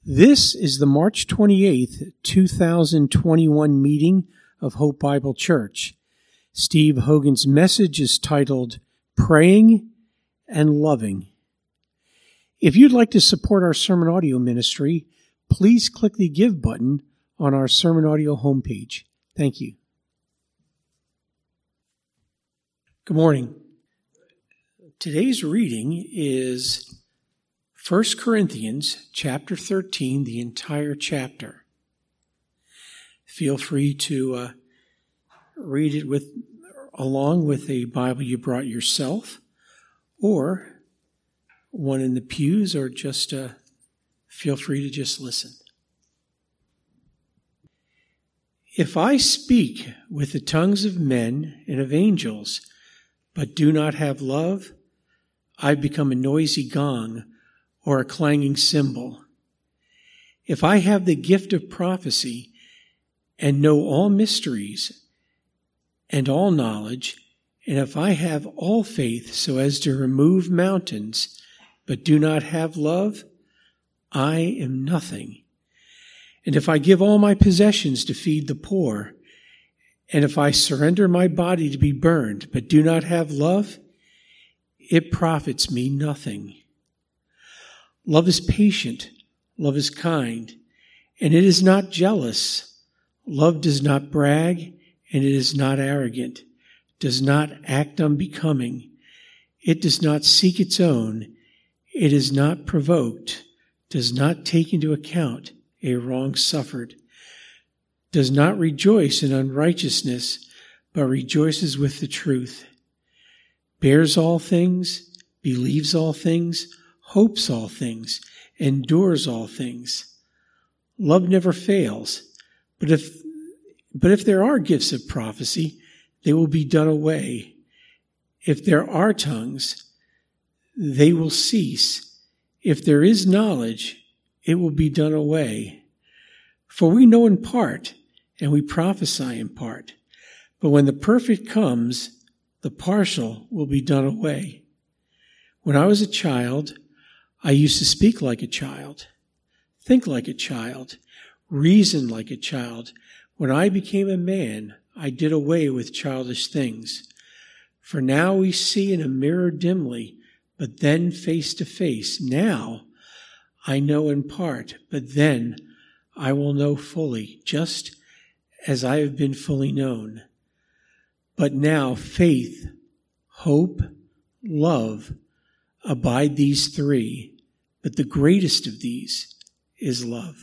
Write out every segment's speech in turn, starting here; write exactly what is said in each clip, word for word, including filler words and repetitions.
This is the March twenty-eighth, two thousand twenty-one meeting of Hope Bible Church. Steve Hogan's message is titled, Praying and Loving. If you'd like to support our sermon audio ministry, please click the Give button on our sermon audio homepage. Thank you. Good morning. Today's reading is First Corinthians chapter thirteen, the entire chapter. Feel free to uh, read it with along with a Bible you brought yourself, or one in the pews, or just uh, feel free to just listen. If I speak with the tongues of men and of angels, but do not have love, I become a noisy gong or a clanging cymbal. If I have the gift of prophecy and know all mysteries and all knowledge, and if I have all faith so as to remove mountains, but do not have love, I am nothing. And if I give all my possessions to feed the poor, and if I surrender my body to be burned, but do not have love, it profits me nothing. Love is patient, love is kind, and it is not jealous. Love does not brag, and it is not arrogant, does not act unbecoming. It does not seek its own. It is not provoked, does not take into account a wrong suffered, does not rejoice in unrighteousness, but rejoices with the truth, bears all things, believes all things, hopes all things, endures all things. Love never fails, but if but if there are gifts of prophecy, they will be done away. If there are tongues, they will cease. If there is knowledge, it will be done away. For we know in part, and we prophesy in part. But when the perfect comes, the partial will be done away. When I was a child, I used to speak like a child, think like a child, reason like a child. When I became a man, I did away with childish things. For now we see in a mirror dimly, but then face to face. Now I know in part, but then I will know fully, just as I have been fully known. But now faith, hope, love, abide these three, but the greatest of these is love.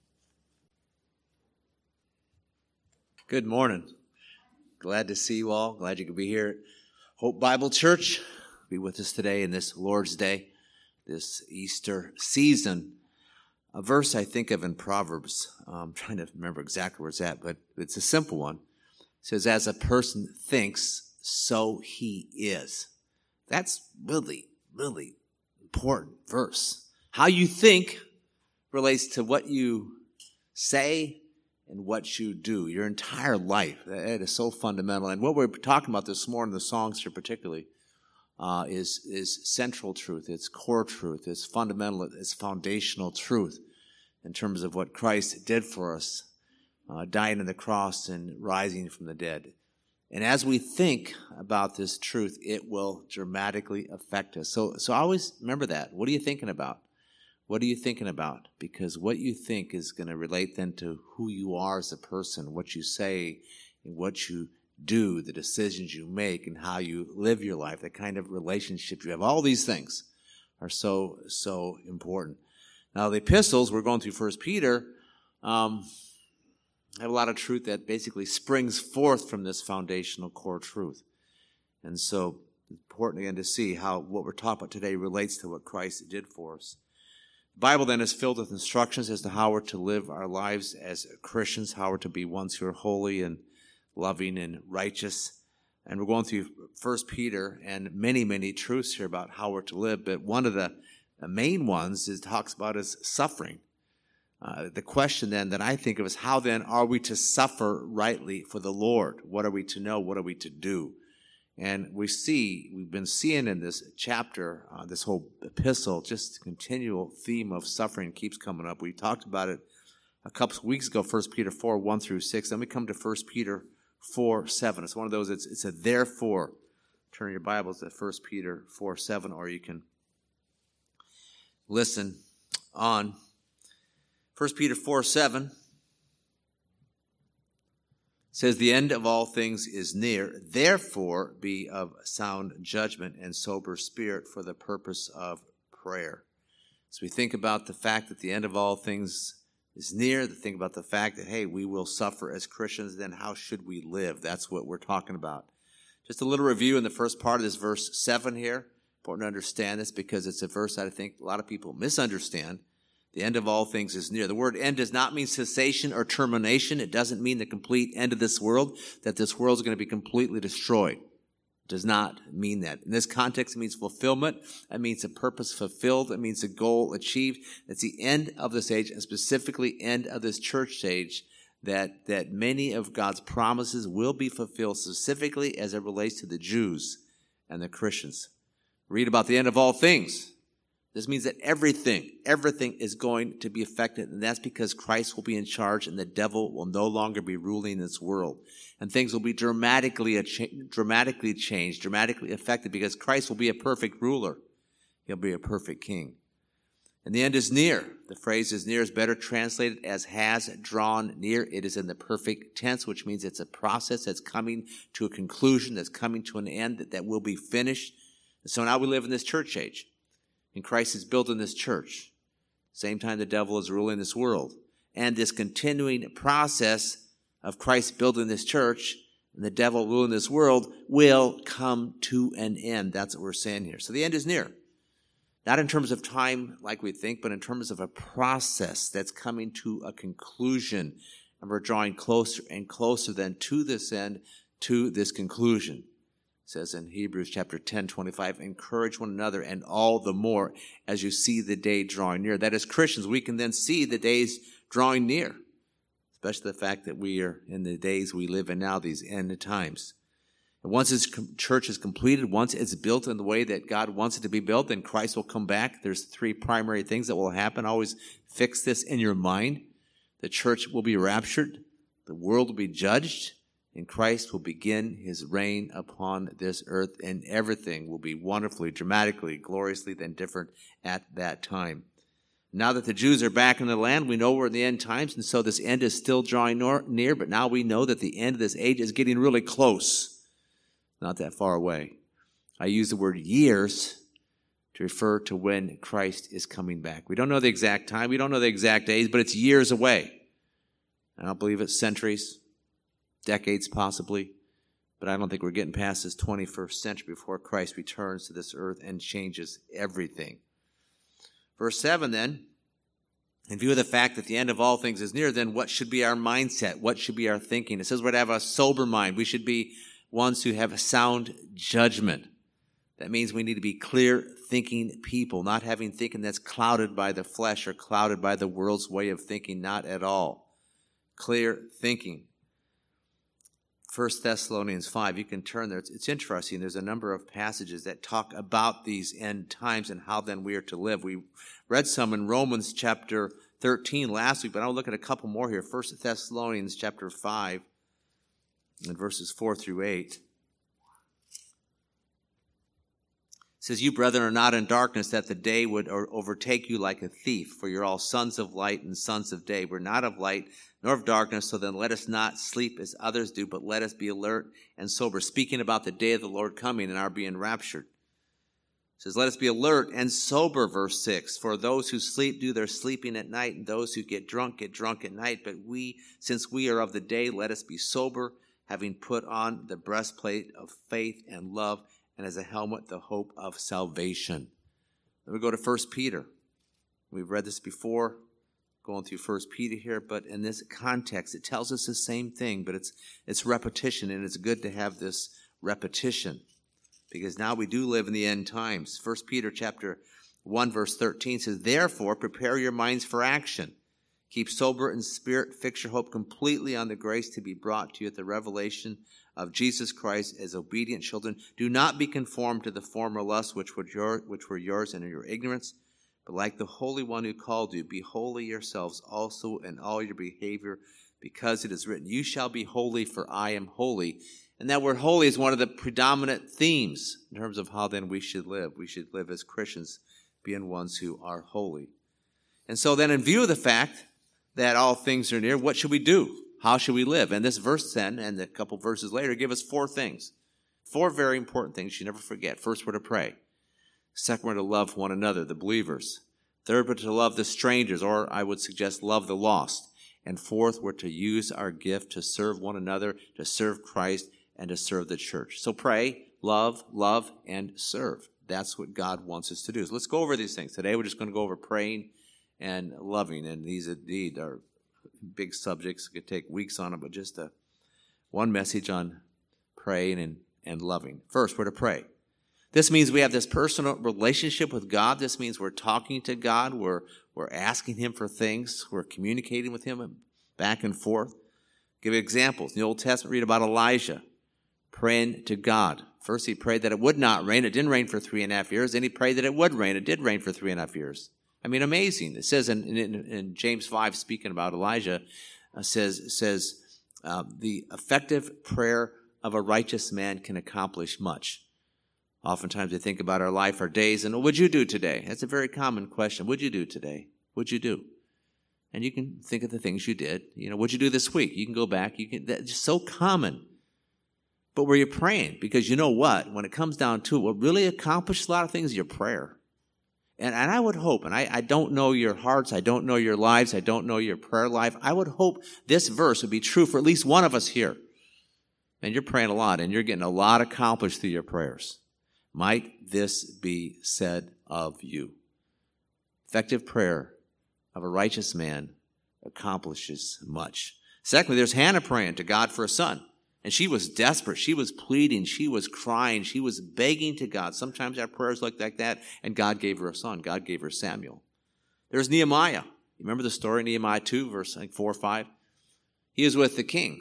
Good morning. Glad to see you all. Glad you could be here at Hope Bible Church. Be with us today in this Lord's Day, this Easter season. A verse I think of in Proverbs, I'm trying to remember exactly where it's at, but it's a simple one. It says, as a person thinks, so he is. That's really, really important verse. How you think relates to what you say and what you do, your entire life. That is so fundamental. And what we're talking about this morning, the songs here particularly, uh, is, is central truth. It's core truth. It's fundamental. It's foundational truth in terms of what Christ did for us, uh, dying on the cross and rising from the dead. And as we think about this truth, it will dramatically affect us. So, so always remember that. What are you thinking about? What are you thinking about? Because what you think is going to relate then to who you are as a person, what you say and what you do, the decisions you make and how you live your life, the kind of relationship you have. All these things are so, so important. Now, the epistles, we're going through First Peter, um, have a lot of truth that basically springs forth from this foundational core truth. And so it's important again to see how what we're talking about today relates to what Christ did for us. The Bible then is filled with instructions as to how we're to live our lives as Christians, how we're to be ones who are holy and loving and righteous. And we're going through First Peter and many, many truths here about how we're to live. But one of the main ones is talks about is suffering. Uh, the question then that I think of is how then are we to suffer rightly for the Lord? What are we to know? What are we to do And we see, we've been seeing in this chapter, uh, this whole epistle, just the continual theme of suffering keeps coming up. We talked about it a couple of weeks ago, First Peter four, one through six. Then we come to First Peter four, seven. It's one of those, it's, it's a therefore. Turn your Bibles to First Peter four, seven, or you can listen on. First Peter four, seven says, the end of all things is near. Therefore, be of sound judgment and sober spirit for the purpose of prayer. As we think about the fact that the end of all things is near, to think about the fact that, hey, we will suffer as Christians, then how should we live? That's what we're talking about. Just a little review in the first part of this verse seven here. Important to understand this because it's a verse that I think a lot of people misunderstand. The end of all things is near. The word end does not mean cessation or termination. It doesn't mean the complete end of this world, that this world is going to be completely destroyed. It does not mean that. In this context, it means fulfillment. It means a purpose fulfilled. It means a goal achieved. It's the end of this age, and specifically end of this church age, that, that many of God's promises will be fulfilled, specifically as it relates to the Jews and the Christians. Read about the end of all things. This means that everything, everything is going to be affected, and that's because Christ will be in charge and the devil will no longer be ruling this world. And things will be dramatically, dramatically changed, dramatically affected because Christ will be a perfect ruler. He'll be a perfect king. And the end is near. The phrase is near is better translated as has drawn near. It is in the perfect tense, which means it's a process that's coming to a conclusion, that's coming to an end, that, that will be finished. And so now we live in this church age. And Christ is building this church. Same time the devil is ruling this world. And this continuing process of Christ building this church and the devil ruling this world will come to an end. That's what we're saying here. So the end is near. Not in terms of time like we think, but in terms of a process that's coming to a conclusion. And we're drawing closer and closer then to this end, to this conclusion. It says in Hebrews chapter ten, twenty-five, encourage one another and all the more as you see the day drawing near. That as Christians, we can then see the days drawing near, especially the fact that we are in the days we live in now, these end times. And once this church is completed, once it's built in the way that God wants it to be built, then Christ will come back. There's three primary things that will happen. Always fix this in your mind. The church will be raptured. The world will be judged. And Christ will begin his reign upon this earth, and everything will be wonderfully, dramatically, gloriously then different at that time. Now that the Jews are back in the land, we know we're in the end times, and so this end is still drawing near, but now we know that the end of this age is getting really close, not that far away. I use the word years to refer to when Christ is coming back. We don't know the exact time, we don't know the exact days, but it's years away. I don't believe it's centuries. Decades possibly, but I don't think we're getting past this twenty-first century before Christ returns to this earth and changes everything. Verse seven then, in view of the fact that the end of all things is near, then what should be our mindset? What should be our thinking? It says we're to have a sober mind. We should be ones who have a sound judgment. That means we need to be clear thinking people, not having thinking that's clouded by the flesh or clouded by the world's way of thinking, not at all. Clear thinking. First Thessalonians five, you can turn there. It's, it's interesting. There's a number of passages that talk about these end times and how then we are to live. We read some in Romans chapter thirteen last week, but I'll look at a couple more here. First Thessalonians chapter five and verses four through eight. It says, you, brethren, are not in darkness, that the day would overtake you like a thief, for you're all sons of light and sons of day. We're not of light, nor of darkness, so then let us not sleep as others do, but let us be alert and sober. Speaking about the day of the Lord coming and our being raptured. It says, let us be alert and sober, verse six. For those who sleep do their sleeping at night, and those who get drunk get drunk at night. But we, since we are of the day, let us be sober, having put on the breastplate of faith and love, and as a helmet, the hope of salvation. Then we go to First Peter. We've read this before, going through First Peter here, but in this context, it tells us the same thing, but it's it's repetition, and it's good to have this repetition, because now we do live in the end times. First Peter chapter one, verse thirteen says, therefore, prepare your minds for action. Keep sober in spirit, fix your hope completely on the grace to be brought to you at the revelation of Jesus Christ as obedient children. Do not be conformed to the former lusts which were, your, which were yours in your ignorance, but like the Holy One who called you, be holy yourselves also in all your behavior, because it is written, you shall be holy, for I am holy. And that word holy is one of the predominant themes in terms of how then we should live. We should live as Christians, being ones who are holy. And so then in view of the fact that all things are near, what should we do? How should we live? And this verse then, and a couple verses later, give us four things. Four very important things you never forget. First, we're to pray. Second, we're to love one another, the believers. Third, we're to love the strangers, or I would suggest love the lost. And fourth, we're to use our gift to serve one another, to serve Christ, and to serve the church. So pray, love, love, and serve. That's what God wants us to do. So let's go over these things. Today, we're just going to go over praying and loving, and these indeed are big subjects. It could take weeks on it, but just a, one message on praying and, and loving. First, we're to pray. This means we have this personal relationship with God. This means we're talking to God. We're, we're asking Him for things. We're communicating with Him back and forth. Give examples. In the Old Testament, read about Elijah praying to God. First, he prayed that it would not rain. It didn't rain for three and a half years. Then he prayed that it would rain. It did rain for three and a half years. I mean, amazing. It says in, in, in James five, speaking about Elijah, uh, says, says uh, the effective prayer of a righteous man can accomplish much. Oftentimes we think about our life, our days, and what would you do today? That's a very common question. What'd you do today? What'd you do? And you can think of the things you did. You know, what'd you do this week? You can go back. You can. That's just so common. But were you praying? Because you know what? When it comes down to it, what really accomplishes a lot of things is your prayer. And, and I would hope, and I, I don't know your hearts, I don't know your lives, I don't know your prayer life. I would hope this verse would be true for at least one of us here. And you're praying a lot, and you're getting a lot accomplished through your prayers. Might this be said of you? Effective prayer of a righteous man accomplishes much. Secondly, there's Hannah praying to God for a son. And she was desperate. She was pleading. She was crying. She was begging to God. Sometimes our prayers look like that, and God gave her a son. God gave her Samuel. There's Nehemiah. You remember the story, Nehemiah two, verse like four or five? He was with the king,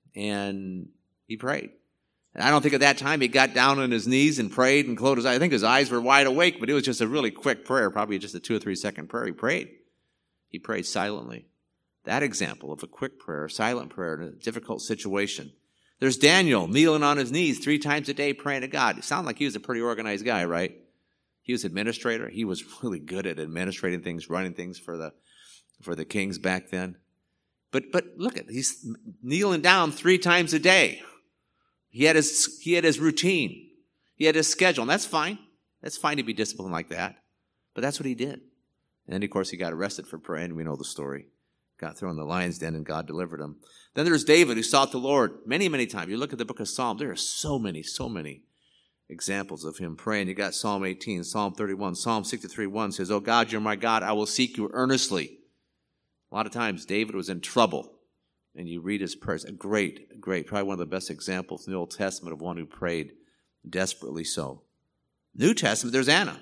and he prayed. And I don't think at that time he got down on his knees and prayed and closed his eyes. I think his eyes were wide awake, but it was just a really quick prayer, probably just a two or three second prayer. He prayed. He prayed silently. That example of a quick prayer, a silent prayer in a difficult situation. There's Daniel kneeling on his knees three times a day praying to God. It sounded like he was a pretty organized guy, right? He was administrator. He was really good at administrating things, running things for the for the kings back then. But but look at he's kneeling down three times a day. He had his he had his routine. He had his schedule, and that's fine. That's fine to be disciplined like that. But that's what he did. And then, of course, he got arrested for praying. We know the story. Got thrown in the lion's den, and God delivered him. Then there's David, who sought the Lord many, many times. You look at the book of Psalms, there are so many, so many examples of him praying. You got Psalm eighteen, Psalm thirty-one, Psalm sixty-three, one says, "Oh God, you're my God, I will seek you earnestly." A lot of times David was in trouble, and you read his prayers. A great, great, probably one of the best examples in the Old Testament of one who prayed desperately so. New Testament, there's Anna.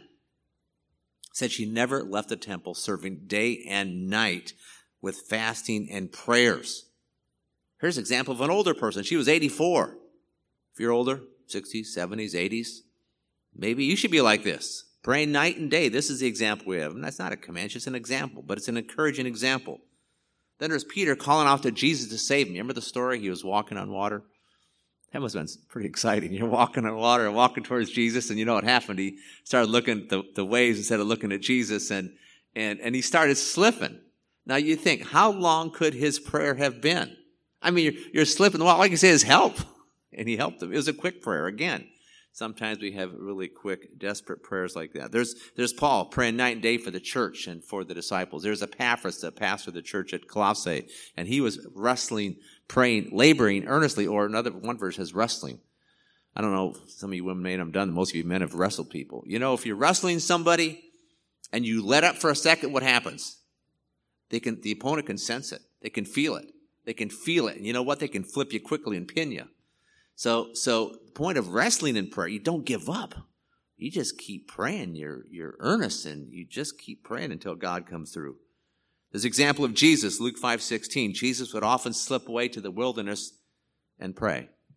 Said she never left the temple, serving day and night with fasting and prayers. Here's an example of an older person. She was eighty-four. If you're older, sixties, seventies, eighties, maybe you should be like this, praying night and day. This is the example we have. And that's not a command, it's just an example, but it's an encouraging example. Then there's Peter calling out to Jesus to save him. Remember the story? He was walking on water. That must have been pretty exciting. You're walking on water and walking towards Jesus, and you know what happened? He started looking at the, the waves instead of looking at Jesus, and, and, and he started slipping. Now you think, how long could his prayer have been? I mean, you're, you're slipping. Well, all I can say is help. And he helped him. It was a quick prayer. Again, sometimes we have really quick, desperate prayers like that. There's, there's Paul praying night and day for the church and for the disciples. There's Epaphras, the pastor of the church at Colossae, and he was wrestling, praying, laboring earnestly, or another one verse has wrestling. I don't know, some of you women may not have done, most of you men have wrestled people. You know, if you're wrestling somebody and you let up for a second, what happens? They can, the opponent can sense it. They can feel it. They can feel it. And you know what? They can flip you quickly and pin you. So, so the point of wrestling in prayer, you don't give up. You just keep praying. You're, you're earnest, and you just keep praying until God comes through. There's an example of Jesus, Luke five sixteen. Jesus would often slip away to the wilderness and pray.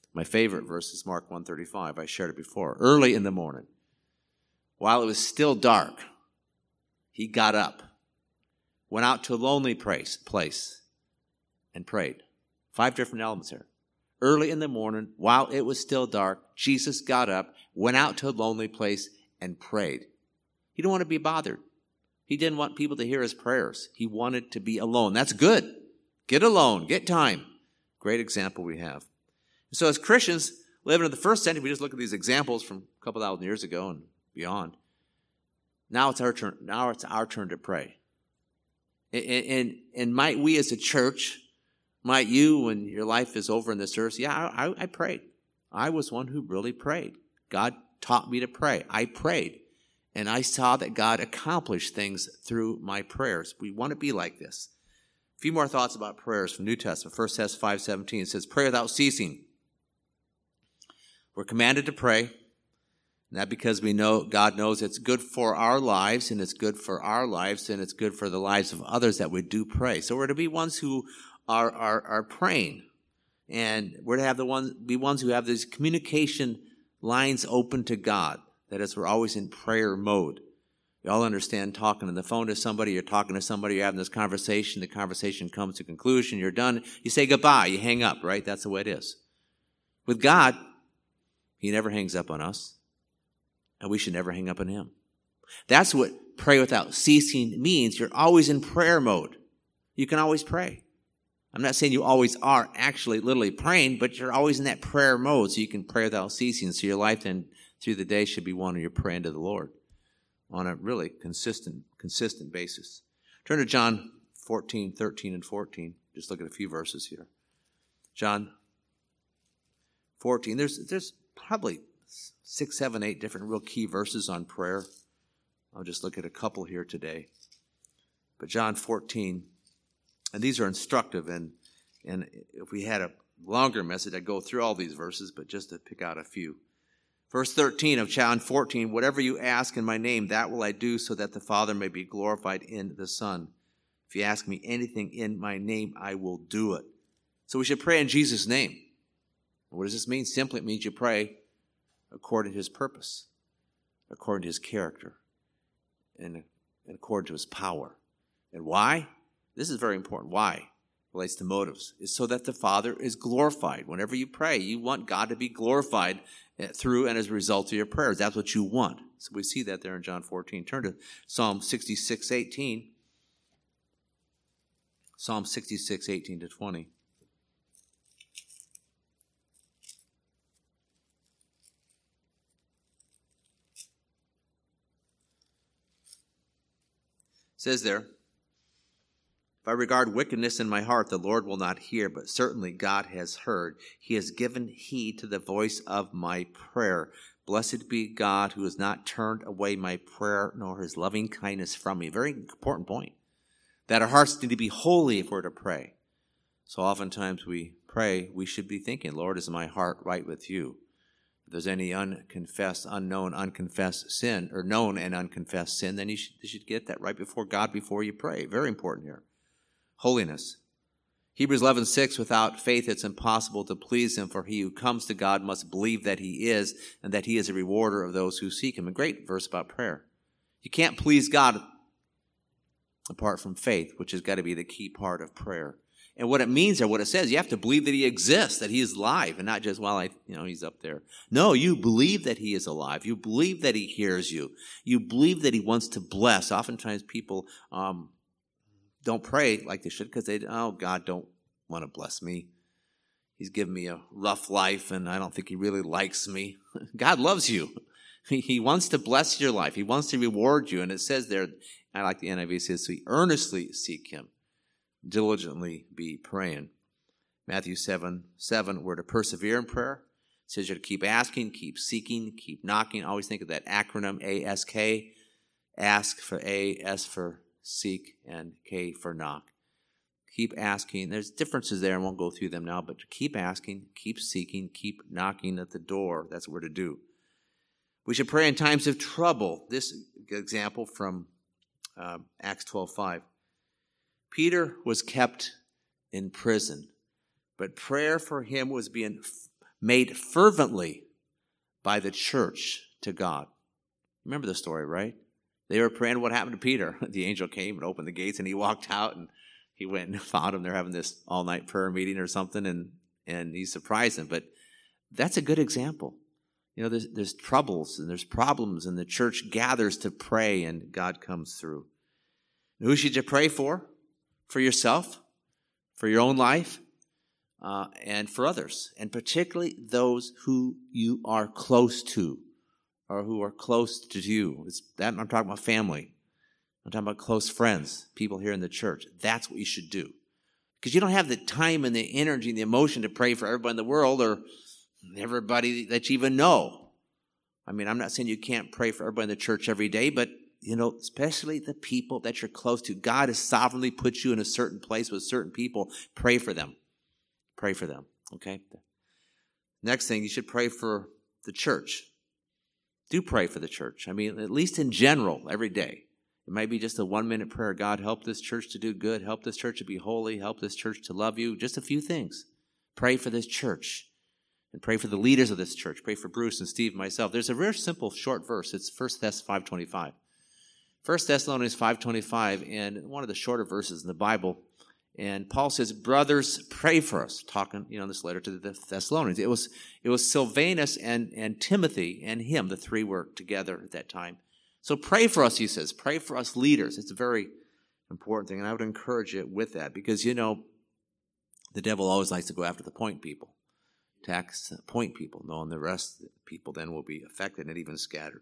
My favorite verse is Mark one thirty-five. I shared it before. Early in the morning, while it was still dark, he got up, went out to a lonely place, place and prayed. Five different elements here. Early in the morning, while it was still dark, Jesus got up, went out to a lonely place, and prayed. He didn't want to be bothered. He didn't want people to hear his prayers. He wanted to be alone. That's good. Get alone. Get time. Great example we have. So as Christians living in the first century, we just look at these examples from a couple thousand years ago and beyond. Now it's our turn. Now it's our turn to pray. And, and, and might we as a church, might you, when your life is over in this earth, yeah, I, I prayed. I was one who really prayed. God taught me to pray. I prayed. And I saw that God accomplished things through my prayers. We want to be like this. A few more thoughts about prayers from New Testament. First Thessalonians five seventeen says, pray without ceasing. We're commanded to pray. Not because we know God knows it's good for our lives, and it's good for our lives, and it's good for the lives of others that we do pray. So we're to be ones who are are, are praying, and we're to have the ones be ones who have these communication lines open to God. That is, we're always in prayer mode. You all understand talking on the phone to somebody, you're talking to somebody, you're having this conversation, the conversation comes to a conclusion, you're done, you say goodbye, you hang up, right? That's the way it is. With God, he never hangs up on us. And we should never hang up on him. That's what pray without ceasing means. You're always in prayer mode. You can always pray. I'm not saying you always are actually literally praying, but you're always in that prayer mode, so you can pray without ceasing. So your life then through the day should be one where you're praying to the Lord on a really consistent, consistent basis. Turn to John fourteen, thirteen, and fourteen. Just look at a few verses here. John fourteen. There's there's probably six, seven, eight different real key verses on prayer. I'll just look at a couple here today. But John fourteen, and these are instructive, and, and if we had a longer message, I'd go through all these verses, but just to pick out a few. Verse thirteen of John fourteen, whatever you ask in my name, that will I do, so that the Father may be glorified in the Son. If you ask me anything in my name, I will do it. So we should pray in Jesus' name. What does this mean? Simply, it means you pray according to his purpose, according to his character, and, and according to his power. And why? This is very important. Why? Relates to motives. It's so that the Father is glorified. Whenever you pray, you want God to be glorified through and as a result of your prayers. That's what you want. So we see that there in John fourteen. Turn to Psalm sixty-six, eighteen. Psalm sixty-six, eighteen to twenty. It says there, if I regard wickedness in my heart, the Lord will not hear, but certainly God has heard. He has given heed to the voice of my prayer. Blessed be God who has not turned away my prayer, nor his loving kindness from me. Very important point. That our hearts need to be holy if we're to pray. So oftentimes we pray, we should be thinking, Lord, is my heart right with you? If there's any unconfessed, unknown, unconfessed sin, or known and unconfessed sin, then you should, you should get that right before God before you pray. Very important here. Holiness. Hebrews eleven six, without faith it's impossible to please him, for he who comes to God must believe that he is, and that he is a rewarder of those who seek him. A great verse about prayer. You can't please God apart from faith, which has got to be the key part of prayer. And what it means, or what it says, you have to believe that he exists, that he is alive, and not just, well, I, you know, he's up there. No, you believe that he is alive. You believe that he hears you. You believe that he wants to bless. Oftentimes people um, don't pray like they should because they, oh, God don't want to bless me. He's given me a rough life, and I don't think he really likes me. God loves you. He wants to bless your life. He wants to reward you. And it says there, I like the N I V, it says, so we earnestly seek him. Diligently be praying. Matthew seven, seven, we're to persevere in prayer. It says you're to keep asking, keep seeking, keep knocking. Always think of that acronym A S K. Ask for A, S for seek, and K for knock. Keep asking. There's differences there. I won't go through them now, but keep asking, keep seeking, keep knocking at the door. That's what we're to do. We should pray in times of trouble. This example from uh, Acts twelve five. Peter was kept in prison, but prayer for him was being made fervently by the church to God. Remember the story, right? They were praying. What happened to Peter? The angel came and opened the gates, and he walked out, and he went and found them. They're having this all-night prayer meeting or something, and, and he surprised them. But that's a good example. You know, there's, there's troubles and there's problems, and the church gathers to pray, and God comes through. Who should you pray for? For yourself, for your own life, uh, and for others, and particularly those who you are close to or who are close to you. It's that, I'm talking about family. I'm talking about close friends, people here in the church. That's what you should do. Because you don't have the time and the energy and the emotion to pray for everybody in the world or everybody that you even know. I mean, I'm not saying you can't pray for everybody in the church every day, but, you know, especially the people that you're close to. God has sovereignly put you in a certain place with certain people. Pray for them. Pray for them, okay? Next thing, you should pray for the church. Do pray for the church. I mean, at least in general, every day. It might be just a one-minute prayer. God, help this church to do good. Help this church to be holy. Help this church to love you. Just a few things. Pray for this church. And pray for the leaders of this church. Pray for Bruce and Steve and myself. There's a very simple, short verse. It's First Thessalonians five twenty-five. First Thessalonians five twenty-five, and one of the shorter verses in the Bible. And Paul says, brothers, pray for us. Talking, you know, in this letter to the Thessalonians. It was, it was Silvanus and, and Timothy and him. The three were together at that time. So pray for us, he says. Pray for us leaders. It's a very important thing. And I would encourage you with that. Because, you know, the devil always likes to go after the point people. Tax point people, knowing the rest of the people then will be affected and even scattered.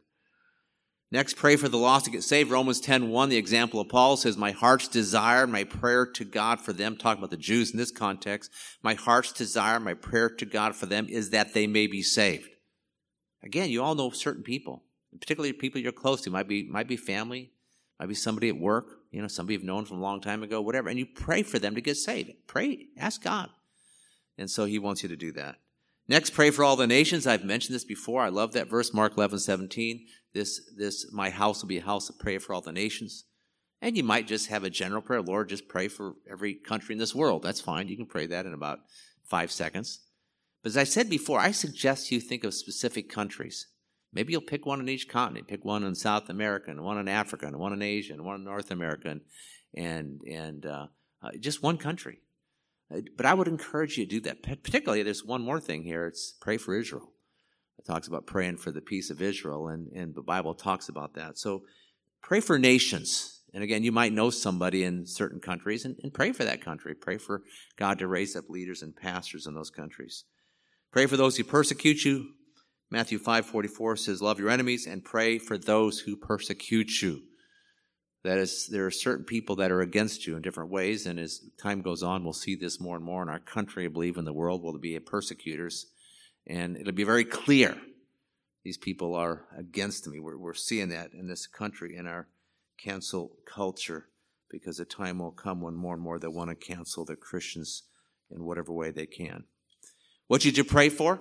Next, pray for the lost to get saved. Romans ten one, the example of Paul says, my heart's desire, my prayer to God for them, talking about the Jews in this context, my heart's desire, my prayer to God for them is that they may be saved. Again, you all know certain people, particularly people you're close to. Might be, might be family, might be somebody at work, you know, somebody you've known from a long time ago, whatever, and you pray for them to get saved. Pray, ask God. And so he wants you to do that. Next, pray for all the nations. I've mentioned this before. I love that verse, Mark eleven seventeen. This, this, my house will be a house of prayer for all the nations. And you might just have a general prayer. Lord, just pray for every country in this world. That's fine. You can pray that in about five seconds. But as I said before, I suggest you think of specific countries. Maybe you'll pick one in each continent. Pick one in South America, and one in Africa, and one in Asia, and one in North America, and, and, and uh, uh, just one country. But I would encourage you to do that. Particularly, there's one more thing here. It's pray for Israel. It talks about praying for the peace of Israel, and, and the Bible talks about that. So pray for nations. And again, you might know somebody in certain countries, and, and pray for that country. Pray for God to raise up leaders and pastors in those countries. Pray for those who persecute you. Matthew five forty-four says, love your enemies and pray for those who persecute you. That is, there are certain people that are against you in different ways, and as time goes on, we'll see this more and more in our country. I believe in the world will be persecutors, and it'll be very clear these people are against me. We're, we're seeing that in this country, in our cancel culture, because a time will come when more and more they want to cancel the Christians in whatever way they can. What should you pray for?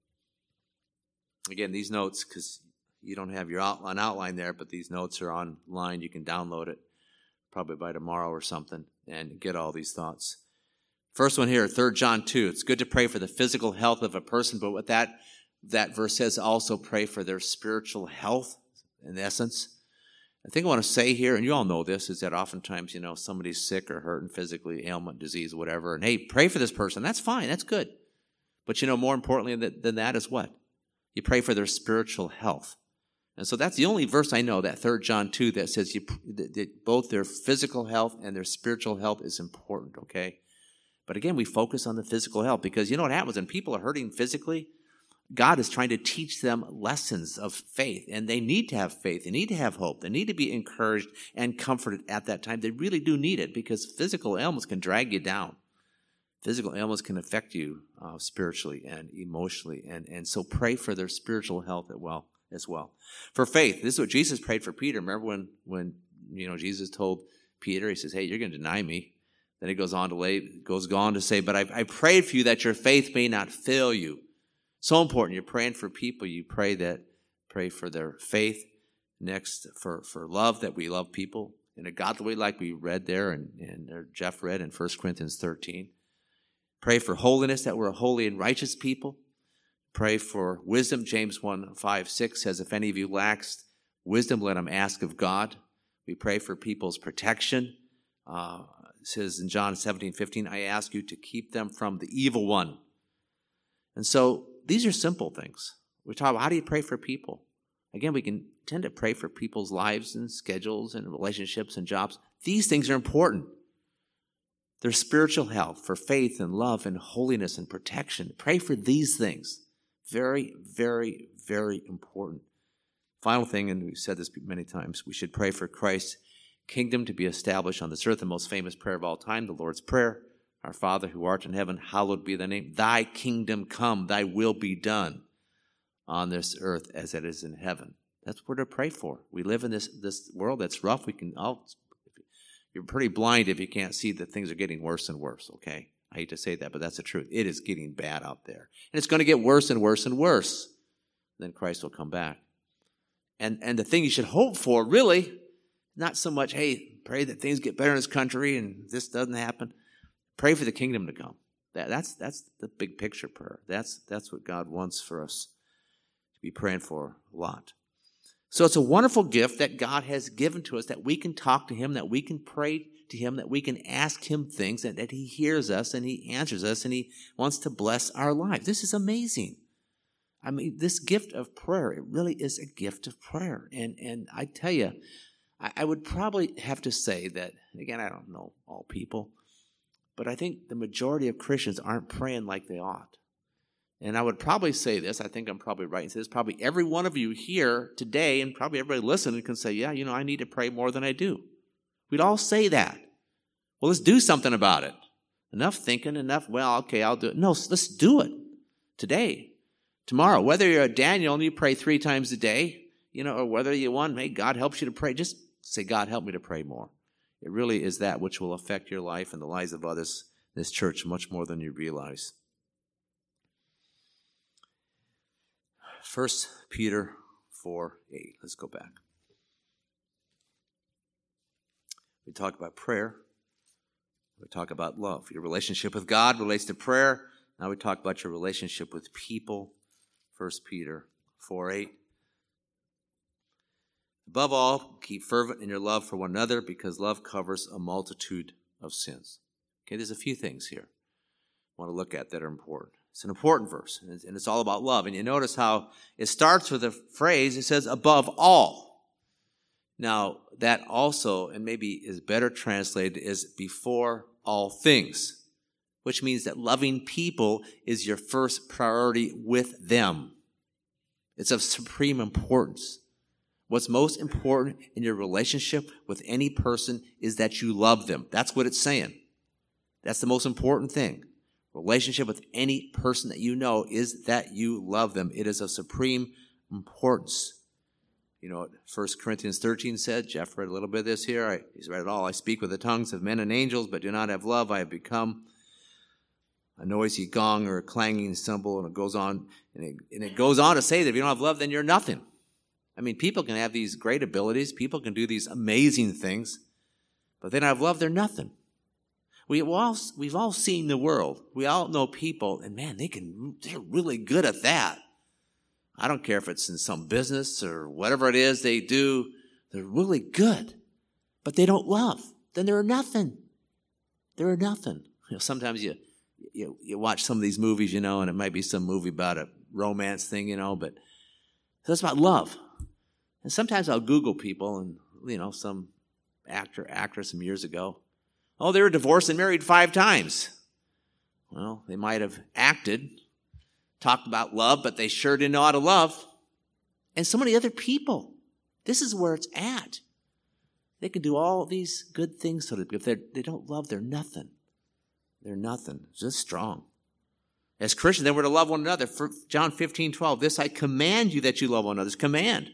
Again, these notes, because you don't have your outline outline there, but these notes are online. You can download it probably by tomorrow or something and get all these thoughts. First one here, Third John two. It's good to pray for the physical health of a person, but what that, that verse says, also pray for their spiritual health, in essence. The thing I want to say here, and you all know this, is that oftentimes, you know, somebody's sick or hurting physically, ailment, disease, whatever, and hey, pray for this person. That's fine. That's good. But, you know, more importantly than, than that is what? You pray for their spiritual health. And so that's the only verse I know, that Third John two, that says you, that both their physical health and their spiritual health is important, okay? But again, we focus on the physical health because you know what happens when people are hurting physically? God is trying to teach them lessons of faith, and they need to have faith. They need to have hope. They need to be encouraged and comforted at that time. They really do need it because physical ailments can drag you down. Physical ailments can affect you uh, spiritually and emotionally, and, and so pray for their spiritual health as well. As well. For faith, this is what Jesus prayed for Peter. Remember when, when you know Jesus told Peter, he says, hey, you're going to deny me. Then he goes on to lay, goes on to say, but I, I prayed for you that your faith may not fail you. So important. You're praying for people. You pray that, pray for their faith. Next, for, for love, that we love people in a godly way, like we read there, and, and Jeff read in First Corinthians thirteen. Pray for holiness, that we're a holy and righteous people. Pray for wisdom. James one, five, six says, if any of you lacks wisdom, let him ask of God. We pray for people's protection. Uh, it says in John seventeen, fifteen, I ask you to keep them from the evil one. And so these are simple things. We talk about how do you pray for people? Again, we can tend to pray for people's lives and schedules and relationships and jobs. These things are important. Their spiritual health, for faith and love and holiness and protection. Pray for these things. Very, very, very important. Final thing, and we've said this many times, we should pray for Christ's kingdom to be established on this earth. The most famous prayer of all time, the Lord's Prayer. Our Father who art in heaven, hallowed be thy name. Thy kingdom come, thy will be done on this earth as it is in heaven. That's what we're to pray for. We live in this, this world that's rough. We can all, you're pretty blind if you can't see that things are getting worse and worse, okay? I hate to say that, but that's the truth. It is getting bad out there. And it's going to get worse and worse and worse. Then Christ will come back. And, and the thing you should hope for, really, not so much, hey, pray that things get better in this country and this doesn't happen. Pray for the kingdom to come. That, that's, that's the big picture prayer. That's, that's what God wants for us to be praying for a lot. So it's a wonderful gift that God has given to us, that we can talk to him, that we can pray to him, that we can ask him things, and that he hears us and he answers us and he wants to bless our lives. This is amazing. I mean, this gift of prayer, it really is a gift of prayer. And, and I tell you, I, I would probably have to say that, again, I don't know all people, but I think the majority of Christians aren't praying like they ought. And I would probably say this, I think I'm probably right in saying this, probably every one of you here today, and probably everybody listening can say, yeah, you know, I need to pray more than I do. We'd all say that. Well, let's do something about it. Enough thinking, enough, well, okay, I'll do it. No, let's do it today, tomorrow. Whether you're a Daniel and you pray three times a day, you know, or whether you want, hey, God helps you to pray, just say, God, help me to pray more. It really is that which will affect your life and the lives of others in this church much more than you realize. First Peter four eight. Let's go back. We talk about prayer. We talk about love. Your relationship with God relates to prayer. Now we talk about your relationship with people. First Peter four eight. Above all, keep fervent in your love for one another, because love covers a multitude of sins. Okay, there's a few things here I want to look at that are important. It's an important verse, and it's all about love. And you notice how it starts with a phrase, it says, above all. Now, that also, and maybe is better translated, is before all things, which means that loving people is your first priority with them. It's of supreme importance. What's most important in your relationship with any person is that you love them. That's what it's saying. That's the most important thing. Relationship with any person that you know is that you love them. It is of supreme importance. You know what First Corinthians thirteen said? Jeff read a little bit of this here. I, he's read it all. I speak with the tongues of men and angels, but do not have love. I have become a noisy gong or a clanging cymbal, and it goes on. And it, and it goes on to say that if you don't have love, then you're nothing. I mean, people can have these great abilities. People can do these amazing things, but if they don't have love, they're nothing. We all, we've all seen the world. We all know people, and man, they can, they're really good at that. I don't care if it's in some business or whatever it is they do. They're really good, but they don't love. Then they're nothing. They're nothing. You know, sometimes you, you you watch some of these movies, you know, and it might be some movie about a romance thing, you know, but that's about love. And sometimes I'll Google people, and you know, some actor, actress some years ago. Oh, they were divorced and married five times. Well, they might have acted, talked about love, but they sure didn't know how to love. And so many other people. This is where it's at. They can do all these good things, so that if they don't love, they're nothing. They're nothing. It's just strong. As Christians, then we're to love one another. For John fifteen twelve, this I command you that you love one another. It's command.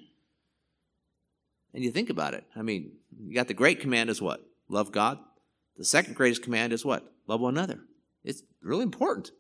And you think about it. I mean, you got the great command is what? Love God. The second greatest command is what? Love one another. It's really important.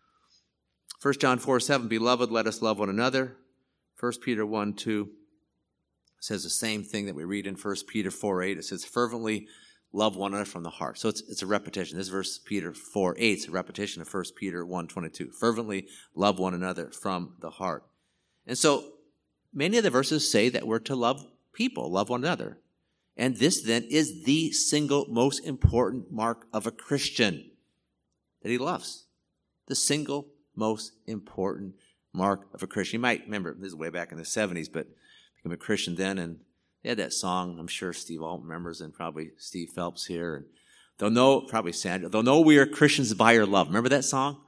First John four seven, beloved, let us love one another. First Peter one two says the same thing that we read in First Peter four eight. It says, fervently love one another from the heart. So it's, it's a repetition. This verse, Peter four eight, is a repetition of First Peter one twenty-two. Fervently love one another from the heart. And so many of the verses say that we're to love people, love one another. And this then is the single most important mark of a Christian, that he loves. The single most important mark of a Christian. You might remember, this is way back in the seventies, but became a Christian then, and they had that song, I'm sure Steve Alt remembers, and probably Steve Phelps here. And they'll know, probably Sandra, they'll know we are Christians by our love. Remember that song?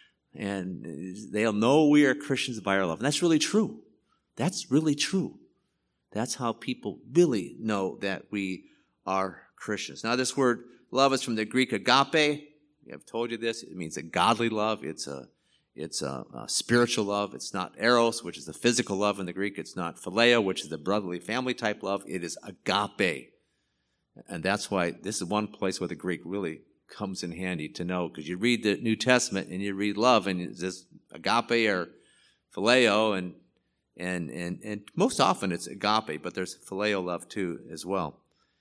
And they'll know we are Christians by our love. And that's really true. That's really true. That's how people really know that we are Christians. Now, this word love is from the Greek agape. I've told you this. It means a godly love. It's a It's a, a spiritual love. It's not eros, which is the physical love in the Greek. It's not phileo, which is the brotherly family type love. It is agape. And that's why this is one place where the Greek really comes in handy to know, because you read the New Testament and you read love and it's this agape or phileo, and and and and most often it's agape, but there's phileo love too as well.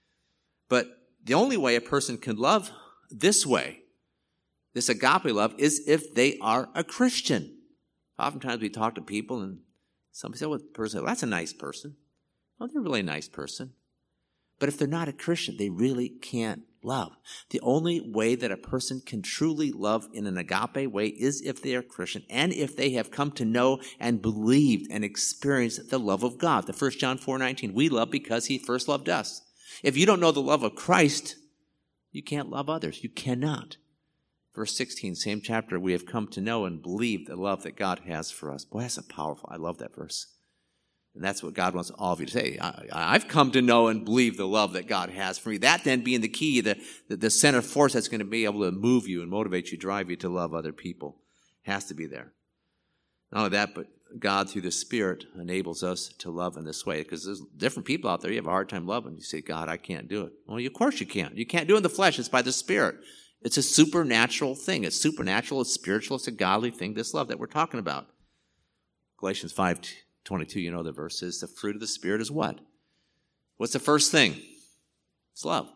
But the only way a person can love this way, this agape love, is if they are a Christian. Oftentimes we talk to people and somebody says, well, the person, well, that's a nice person. Well, they're a really nice person. But if they're not a Christian, they really can't love. The only way that a person can truly love in an agape way is if they are Christian and if they have come to know and believed and experienced the love of God. The First John four nineteen, we love because he first loved us. If you don't know the love of Christ, you can't love others. You cannot. Verse sixteen, same chapter, we have come to know and believe the love that God has for us. Boy, that's a powerful, I love that verse. And that's what God wants all of you to say. I, I've come to know and believe the love that God has for me. That then being the key, the, the, the center force that's going to be able to move you and motivate you, drive you to love other people, has to be there. Not only that, but God through the Spirit enables us to love in this way. Because there's different people out there, you have a hard time loving. You say, God, I can't do it. Well, of course you can't. You can't do it in the flesh. It's by the Spirit. It's a supernatural thing. It's supernatural. It's spiritual. It's a godly thing, this love that we're talking about. Galatians five twenty-two, you know the verse is, the fruit of the Spirit is what? What's the first thing? It's love.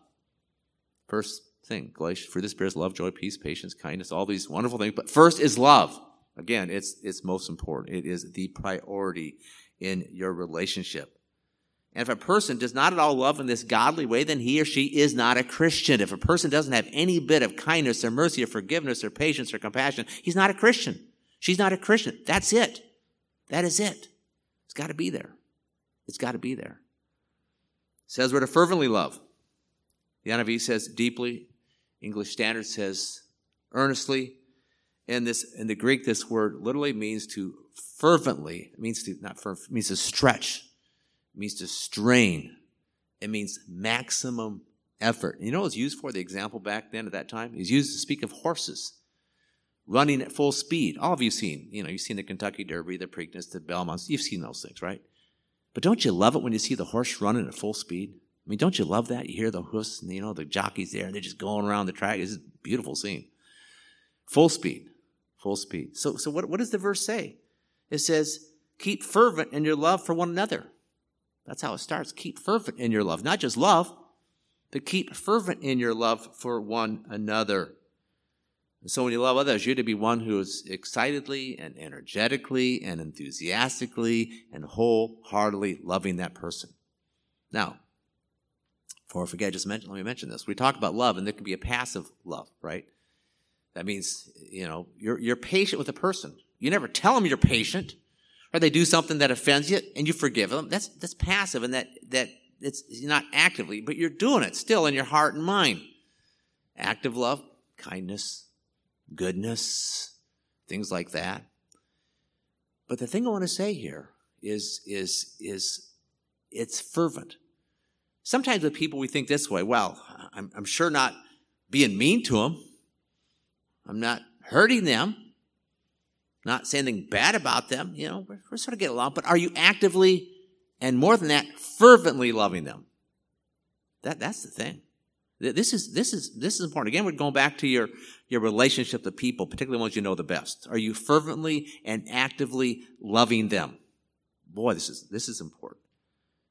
First thing, Galatians, fruit of the Spirit is love, joy, peace, patience, kindness, all these wonderful things. But first is love. Again, it's it's most important. It is the priority in your relationship. And if a person does not at all love in this godly way, then he or she is not a Christian. If a person doesn't have any bit of kindness or mercy or forgiveness or patience or compassion, he's not a Christian. She's not a Christian. That's it. That is it. It's got to be there. It's got to be there. It says we're to fervently love. The N I V says deeply. English Standard says earnestly. And this, in the Greek, this word literally means to fervently. It means to, not fervent, it means to stretch. It means to strain. It means maximum effort. And you know what it was used for, the example back then at that time? It was used to speak of horses running at full speed. All of you seen, you know, you've seen the Kentucky Derby, the Preakness, the Belmonts. You've seen those things, right? But don't you love it when you see the horse running at full speed? I mean, don't you love that? You hear the hoofs and, you know, the jockeys there, and they're just going around the track. It's a beautiful scene. Full speed. Full speed. So, so what, what does the verse say? It says, keep fervent in your love for one another. That's how it starts. Keep fervent in your love. Not just love, but keep fervent in your love for one another. And so when you love others, you're to be one who is excitedly and energetically and enthusiastically and wholeheartedly loving that person. Now, before I forget, just mention, let me mention this. We talk about love, and there can be a passive love, right? That means, you know, you're, you're patient with a person. You never tell them you're patient, or they do something that offends you, and you forgive them. That's that's passive, and that that it's not actively, but you're doing it still in your heart and mind. Active love, kindness, goodness, things like that. But the thing I want to say here is is is it's fervent. Sometimes with people we think this way, well, I'm, I'm sure not being mean to them. I'm not hurting them. Not saying anything bad about them. You know, we're, we're sort of getting along. But are you actively, and more than that, fervently loving them? That that's the thing. This is this is this is important. Again, we're going back to your, your relationship to people, particularly ones you know the best. Are you fervently and actively loving them? Boy, this is this is important.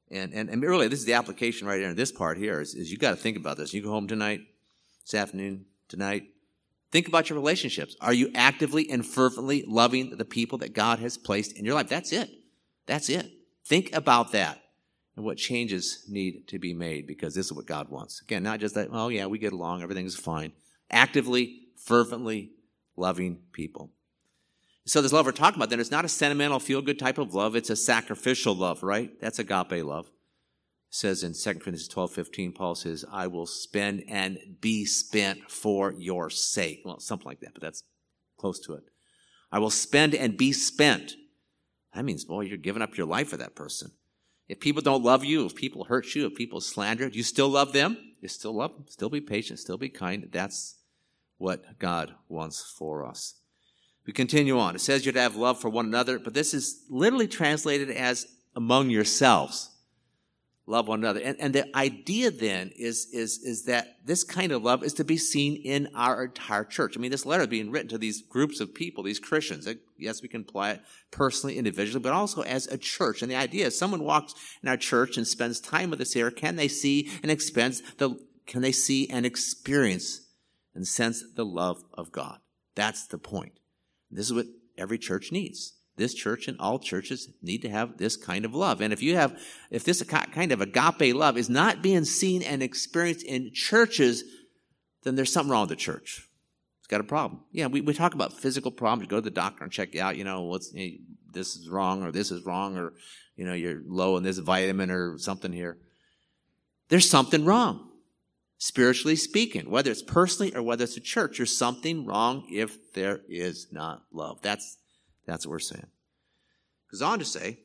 And, and, and really, this is the application right here in this part here, is, is you got to think about this. You go home tonight, this afternoon, tonight. Think about your relationships. Are you actively and fervently loving the people that God has placed in your life? That's it. That's it. Think about that and what changes need to be made, because this is what God wants. Again, not just that, oh yeah, we get along, everything's fine. Actively, fervently loving people. So this love we're talking about then is not a sentimental, feel-good type of love. It's a sacrificial love, right? That's agape love. It says in Second Corinthians twelve fifteen, Paul says, I will spend and be spent for your sake. Well, something like that, but that's close to it. I will spend and be spent. That means, boy, you're giving up your life for that person. If people don't love you, if people hurt you, if people slander you, you still love them. You still love them. Still be patient. Still be kind. That's what God wants for us. We continue on. It says you're to have love for one another, but this is literally translated as among yourselves. Love one another. And, and the idea then is, is, is that this kind of love is to be seen in our entire church. I mean, this letter is being written to these groups of people, these Christians. Yes, we can apply it personally, individually, but also as a church. And the idea is someone walks in our church and spends time with us here. Can they see and experience the, can they see and experience and sense the love of God? That's the point. This is what every church needs. This church and all churches need to have this kind of love. And if you have, if this kind of agape love is not being seen and experienced in churches, then there's something wrong with the church. It's got a problem. Yeah, we, we talk about physical problems. You go to the doctor and check you out, you know, what's, you know, this is wrong or this is wrong or, you know, you're low in this vitamin or something here. There's something wrong, spiritually speaking, whether it's personally or whether it's a church. There's something wrong if there is not love. That's That's what we're saying. It goes on to say,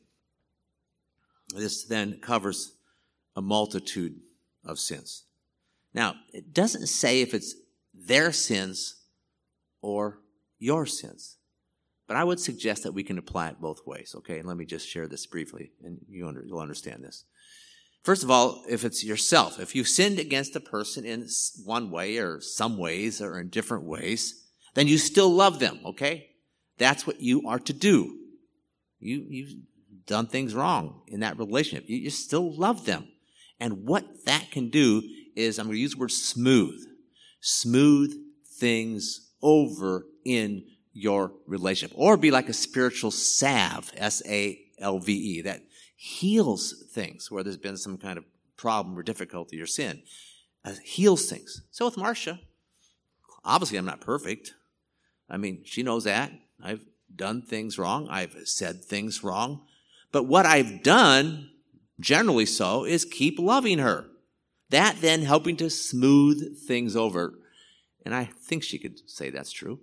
this then covers a multitude of sins. Now, it doesn't say if it's their sins or your sins. But I would suggest that we can apply it both ways, okay? And let me just share this briefly, and you under, you'll understand this. First of all, if it's yourself, if you've sinned against a person in one way or some ways or in different ways, then you still love them, okay? That's what you are to do. You, you've done things wrong in that relationship. You, you still love them. And what that can do is, I'm going to use the word smooth. Smooth things over in your relationship. Or be like a spiritual salve, S A L V E, that heals things where there's been some kind of problem or difficulty or sin. Uh, heals things. So with Marcia, obviously I'm not perfect. I mean, she knows that. I've done things wrong. I've said things wrong. But what I've done, generally so, is keep loving her. That then helping to smooth things over. And I think she could say that's true.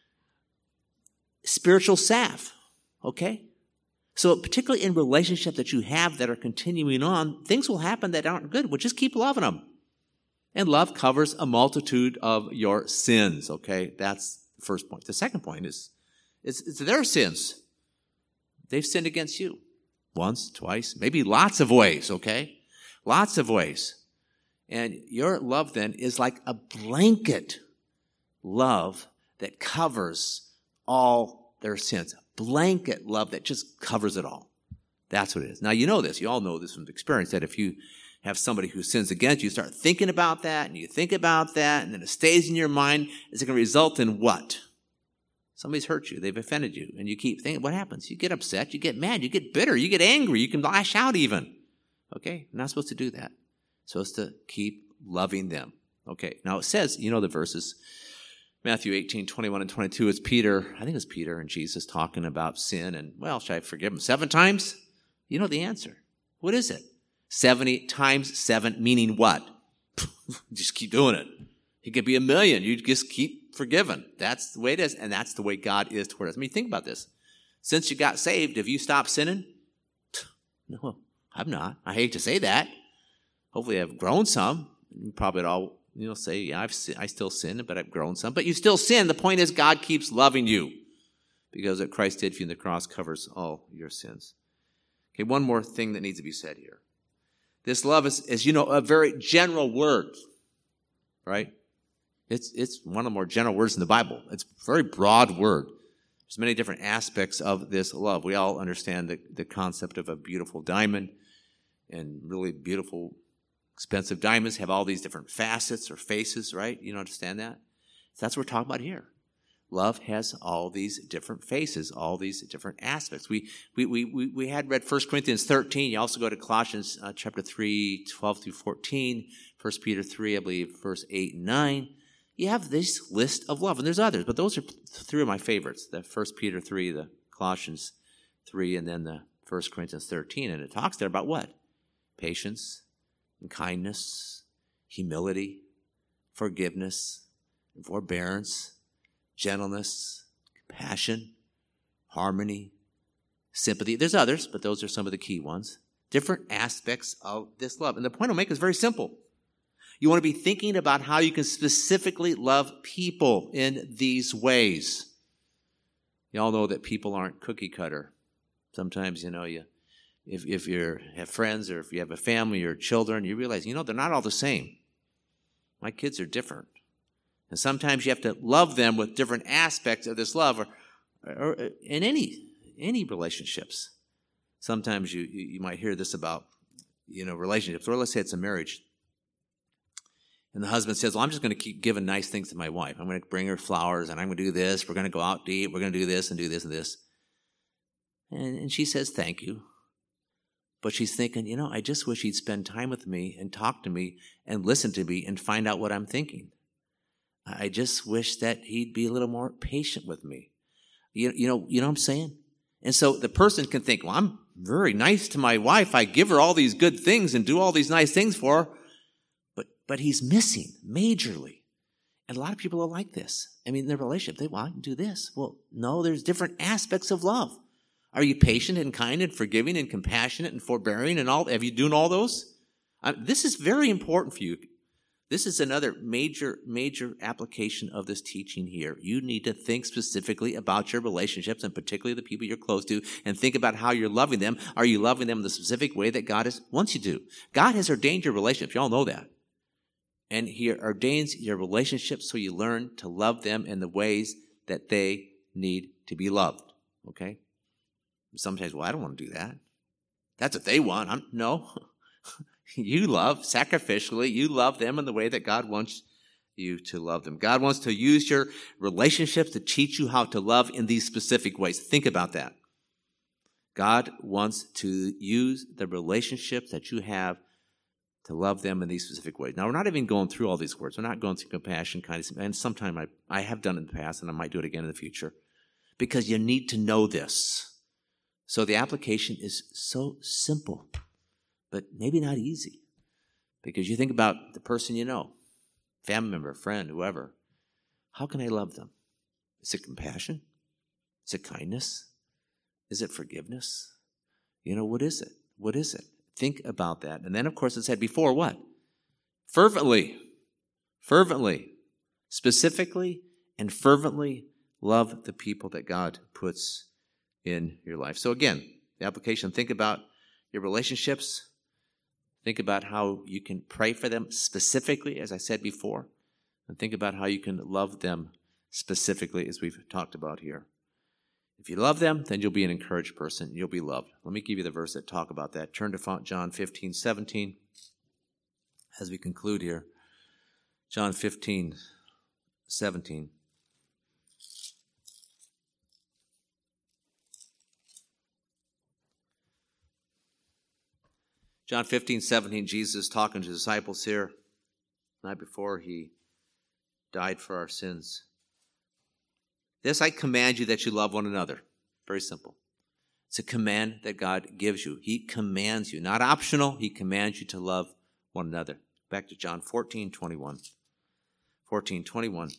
Spiritual salve, okay? So particularly in relationships that you have that are continuing on, things will happen that aren't good. Well, just keep loving them. And love covers a multitude of your sins, okay? That's the first point. The second point is, It's, it's their sins. They've sinned against you. Once, twice, maybe lots of ways, okay? Lots of ways. And your love then is like a blanket love that covers all their sins. Blanket love that just covers it all. That's what it is. Now, you know this. You all know this from experience, that if you have somebody who sins against you, you start thinking about that, and you think about that, and then it stays in your mind. Is it going to result in what? Somebody's hurt you. They've offended you. And you keep thinking, what happens? You get upset. You get mad. You get bitter. You get angry. You can lash out even. Okay? You're not supposed to do that. You're supposed to keep loving them. Okay. Now it says, you know the verses, Matthew eighteen, twenty-one and twenty-two, it's Peter, I think it's Peter and Jesus talking about sin. And, well, should I forgive him seven times? You know the answer. What is it? seventy times seven, meaning what? Just keep doing it. It could be a million. You just keep forgiven. That's the way it is, and that's the way God is toward us. I mean, think about this. Since you got saved, have you stopped sinning? No, I've not. I hate to say that. Hopefully I've grown some. You probably all, you know, say, yeah, I've I still sin, but I've grown some. But you still sin. The point is God keeps loving you because what Christ did for you on the cross covers all your sins. Okay, one more thing that needs to be said here. This love is, is you know, a very general word, right? It's it's one of the more general words in the Bible. It's a very broad word. There's many different aspects of this love. We all understand the, the concept of a beautiful diamond. and really beautiful, expensive diamonds have all these different facets or faces, right? You understand that? So that's what we're talking about here. Love has all these different faces, all these different aspects. We we we we had read First Corinthians thirteen. You also go to Colossians uh, chapter three, twelve through fourteen, First Peter three, I believe, verse eight and nine. You have this list of love, and there's others, but those are three of my favorites, the First Peter three, the Colossians three, and then the First Corinthians thirteen. And it talks there about what? Patience and kindness, humility, forgiveness, and forbearance, gentleness, compassion, harmony, sympathy. There's others, but those are some of the key ones. Different aspects of this love. And the point I'll make is very simple. You want to be thinking about how you can specifically love people in these ways. You all know that people aren't cookie cutter. Sometimes, you know, you if if you have friends or if you have a family or children, you realize, you know, they're not all the same. My kids are different. And sometimes you have to love them with different aspects of this love, or, or in any any relationships. Sometimes you, you might hear this about, you know, relationships, or let's say it's a marriage. And the husband says, well, I'm just going to keep giving nice things to my wife. I'm going to bring her flowers, and I'm going to do this. We're going to go out to eat. We're going to do this and do this and this. And, and she says, thank you. But she's thinking, you know, I just wish he'd spend time with me and talk to me and listen to me and find out what I'm thinking. I just wish that he'd be a little more patient with me. You, you know, you know what I'm saying? And so the person can think, well, I'm very nice to my wife. I give her all these good things and do all these nice things for her. But but he's missing majorly. And a lot of people are like this. I mean, in their relationship, they want to do this. Well, no, there's different aspects of love. Are you patient and kind and forgiving and compassionate and forbearing and all? Have you doing all those? Uh, this is very important for you. This is another major, major application of this teaching here. You need to think specifically about your relationships, and particularly the people you're close to, and think about how you're loving them. Are you loving them in the specific way that God is, wants you to? God has ordained your relationships. You all know that. And He ordains your relationships so you learn to love them in the ways that they need to be loved. Okay? Sometimes, well, I don't want to do that. That's what they want. I'm, no. You love sacrificially. You love them in the way that God wants you to love them. God wants to use your relationships to teach you how to love in these specific ways. Think about that. God wants to use the relationships that you have to love them in these specific ways. Now, we're not even going through all these words. We're not going through compassion, kindness, and sometime I, I have done it in the past, and I might do it again in the future, because you need to know this. So the application is so simple, but maybe not easy, because you think about the person you know, family member, friend, whoever. How can I love them? Is it compassion? Is it kindness? Is it forgiveness? You know, what is it? What is it? Think about that. And then, of course, it said before what? Fervently, fervently, specifically and fervently love the people that God puts in your life. So again, the application, think about your relationships. Think about how you can pray for them specifically, as I said before, and think about how you can love them specifically, as we've talked about here. If you love them, then you'll be an encouraged person. You'll be loved. Let me give you the verse that talk about that. Turn to John fifteen seventeen as we conclude here. John fifteen seventeen. John fifteen seventeen, Jesus is talking to the disciples here, the night before he died for our sins. This I command you, that you love one another. Very simple. It's a command that God gives you. He commands you, not optional. He commands you to love one another. Back to John fourteen twenty-one. fourteen twenty-one.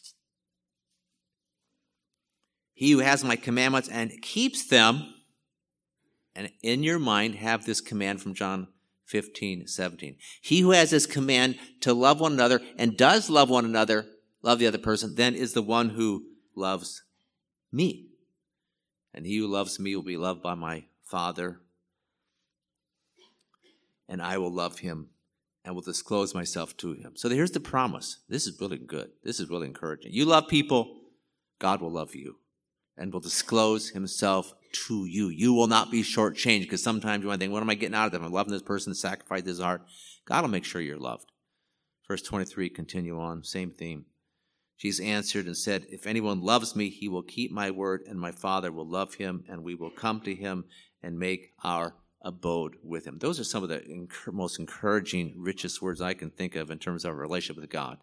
He who has my commandments and keeps them, and in your mind have this command from John fifteen seventeen. He who has this command to love one another and does love one another, love the other person, then is the one who loves me. And he who loves me will be loved by my Father, and I will love him and will disclose myself to him. So here's the promise. This is really good. This is really encouraging. You love people, God will love you. and will disclose himself to you. You will not be shortchanged, because sometimes you want to think, what am I getting out of them? I'm loving this person, sacrifice his heart. God will make sure you're loved. Verse twenty-three, continue on, same theme. Jesus answered and said, if anyone loves me, he will keep my word, and my Father will love him, and we will come to him and make our abode with him. Those are some of the enc- most encouraging, richest words I can think of in terms of our relationship with God.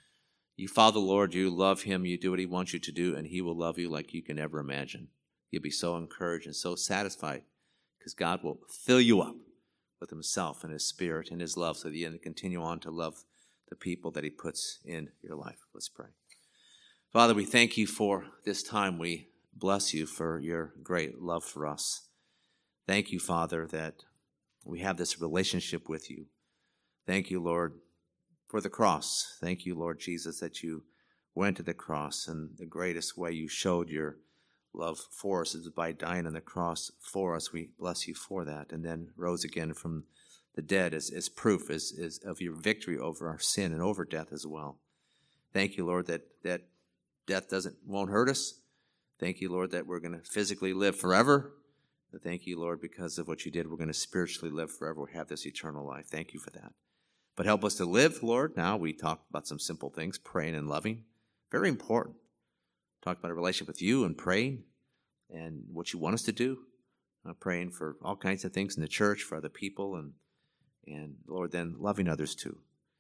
You follow the Lord, you love him, you do what he wants you to do, and he will love you like you can never imagine. You'll be so encouraged and so satisfied, because God will fill you up with himself and his spirit and his love, so that you can continue on to love the people that he puts in your life. Let's pray. Father, we thank you for this time. We bless you for your great love for us. Thank you, Father, that we have this relationship with you. Thank you, Lord, for the cross. Thank you, Lord Jesus, that you went to the cross, and the greatest way you showed your love for us is by dying on the cross for us. We bless you for that, and then rose again from the dead as, as proof as, as of your victory over our sin and over death as well. Thank you, Lord, that, that death doesn't won't hurt us. Thank you, Lord, that we're going to physically live forever. But thank you, Lord, because of what you did, we're going to spiritually live forever. We have this eternal life. Thank you for that. But help us to live, Lord. Now we talked about some simple things, praying and loving. Very important. Talked about a relationship with you and praying and what you want us to do. Uh, praying for all kinds of things in the church, for other people, and, and Lord, then loving others too.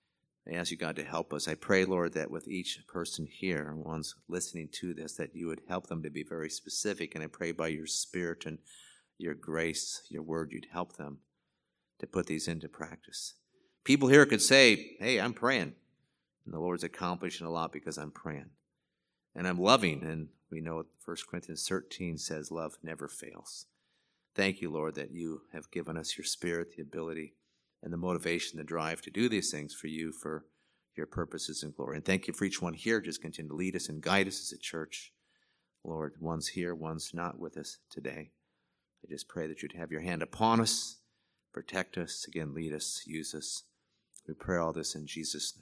I ask you, God, to help us. I pray, Lord, that with each person here, one's listening to this, that you would help them to be very specific. And I pray by your Spirit and your grace, your word, you'd help them to put these into practice. People here could say, hey, I'm praying. And the Lord's accomplishing a lot because I'm praying. And I'm loving. And we know what First Corinthians thirteen says, love never fails. Thank you, Lord, that you have given us your Spirit, the ability and the motivation, the drive to do these things for you, for your purposes and glory. And thank you for each one here. Just continue to lead us and guide us as a church. Lord, one's here, one's not with us today. I just pray that you'd have your hand upon us, protect us, again, lead us, use us. We pray all this in Jesus' name.